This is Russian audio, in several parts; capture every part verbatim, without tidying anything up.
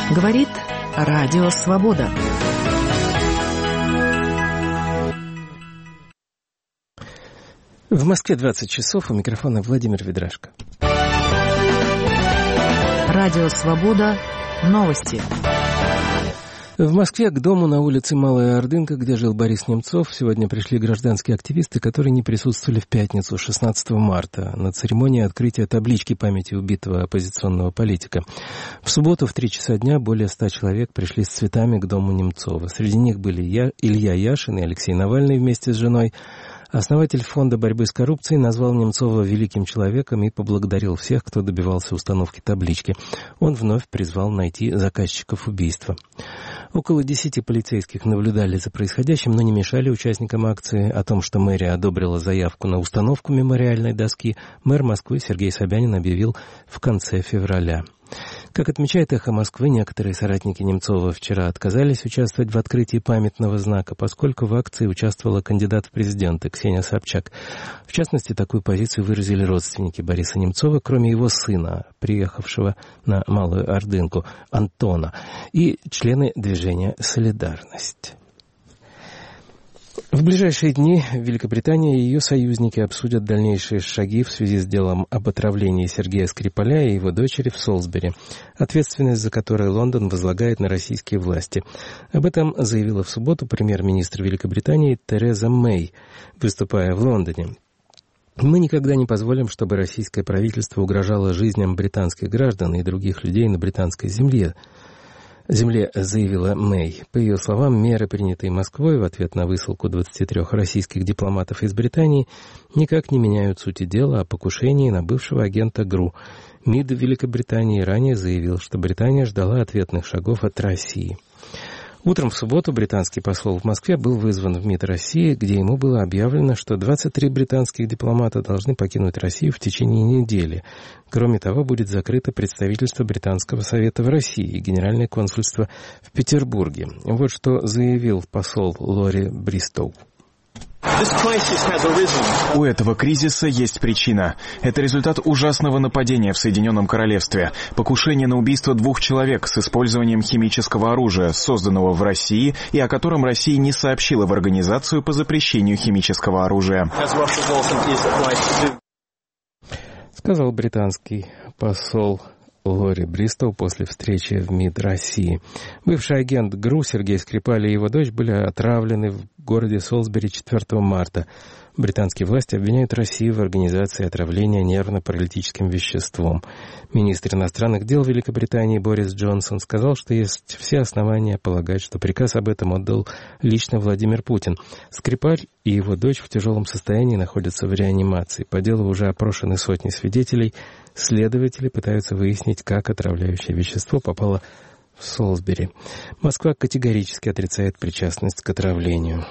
Говорит Радио Свобода. В Москве двадцать часов, у микрофона Владимир Ведрашко. Радио Свобода. Новости. В Москве к дому на улице Малая Ордынка, где жил Борис Немцов, сегодня пришли гражданские активисты, которые не присутствовали в пятницу, шестнадцатого марта, на церемонии открытия таблички памяти убитого оппозиционного политика. В субботу в три часа дня более ста человек пришли с цветами к дому Немцова. Среди них были я, Илья Яшин и Алексей Навальный вместе с женой. Основатель фонда борьбы с коррупцией назвал Немцова великим человеком и поблагодарил всех, кто добивался установки таблички. Он вновь призвал найти заказчиков убийства. Около десяти полицейских наблюдали за происходящим, но не мешали участникам акции. О том, что мэрия одобрила заявку на установку мемориальной доски, мэр Москвы Сергей Собянин объявил в конце февраля. Как отмечает «Эхо Москвы», некоторые соратники Немцова вчера отказались участвовать в открытии памятного знака, поскольку в акции участвовала кандидат в президенты Ксения Собчак. В частности, такую позицию выразили родственники Бориса Немцова, кроме его сына, приехавшего на Малую Ордынку, Антона, и члены движения «Солидарность». В ближайшие дни Великобритания и ее союзники обсудят дальнейшие шаги в связи с делом об отравлении Сергея Скрипаля и его дочери в Солсбери, ответственность за которое Лондон возлагает на российские власти. Об этом заявила в субботу премьер-министр Великобритании Тереза Мэй, выступая в Лондоне. «Мы никогда не позволим, чтобы российское правительство угрожало жизням британских граждан и других людей на британской земле», Земле заявила Мэй. По ее словам, меры, принятые Москвой в ответ на высылку двадцати трёх российских дипломатов из Британии, никак не меняют сути дела о покушении на бывшего агента ГРУ. МИД Великобритании ранее заявил, что Британия ждала ответных шагов от России. Утром в субботу британский посол в Москве был вызван в МИД России, где ему было объявлено, что двадцать три британских дипломата должны покинуть Россию в течение недели. Кроме того, будет закрыто представительство Британского совета в России и Генеральное консульство в Петербурге. Вот что заявил посол Лори Бристоу. У этого кризиса есть причина. Это результат ужасного нападения в Соединенном Королевстве. Покушение на убийство двух человек с использованием химического оружия, созданного в России, и о котором Россия не сообщила в Организацию по запрещению химического оружия. Сказал британский посол Лори Бристоу после встречи в МИД России. Бывший агент ГРУ Сергей Скрипаль и его дочь были отравлены в городе Солсбери четвёртого марта. Британские власти обвиняют Россию в организации отравления нервно-паралитическим веществом. Министр иностранных дел Великобритании Борис Джонсон сказал, что есть все основания полагать, что приказ об этом отдал лично Владимир Путин. Скрипаль и его дочь в тяжелом состоянии находятся в реанимации. По делу уже опрошены сотни свидетелей. Следователи пытаются выяснить, как отравляющее вещество попало в Солсбери. Москва категорически отрицает причастность к отравлению.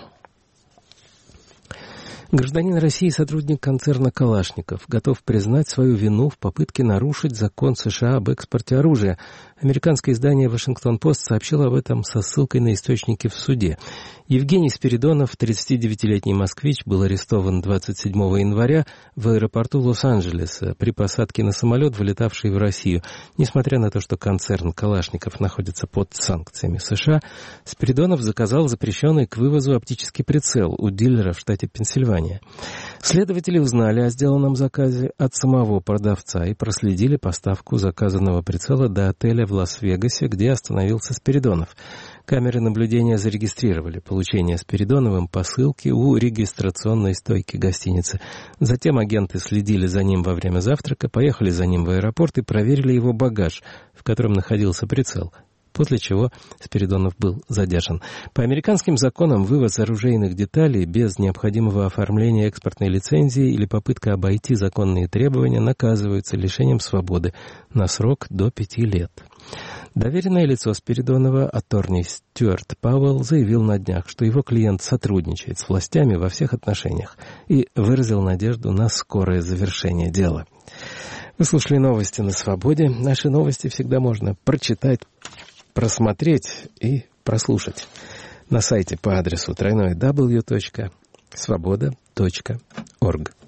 Гражданин России, сотрудник концерна «Калашников», готов признать свою вину в попытке нарушить закон США об экспорте оружия. Американское издание «Вашингтон-Пост» сообщило об этом со ссылкой на источники в суде. Евгений Спиридонов, тридцатидевятилетний москвич, был арестован двадцать седьмого января в аэропорту Лос-Анджелеса при посадке на самолет, вылетавший в Россию. Несмотря на то, что концерн «Калашников» находится под санкциями США, Спиридонов заказал запрещенный к вывозу оптический прицел у дилера в штате Пенсильвания. Следователи узнали о сделанном заказе от самого продавца и проследили поставку заказанного прицела до отеля в Лас-Вегасе, где остановился Спиридонов. Камеры наблюдения зарегистрировали получение Спиридоновым посылки у регистрационной стойки гостиницы. Затем агенты следили за ним во время завтрака, поехали за ним в аэропорт и проверили его багаж, в котором находился прицел. После чего Спиридонов был задержан. По американским законам вывоз оружейных деталей без необходимого оформления экспортной лицензии или попытка обойти законные требования наказывается лишением свободы на срок до пяти лет. Доверенное лицо Спиридонова, атторней Стюарт Пауэлл, заявил на днях, что его клиент сотрудничает с властями во всех отношениях и выразил надежду на скорое завершение дела. Вы слушали новости на Свободе. Наши новости всегда можно прочитать, просмотреть и прослушать на сайте по адресу дабл ю дабл ю дабл ю точка свобода точка орг.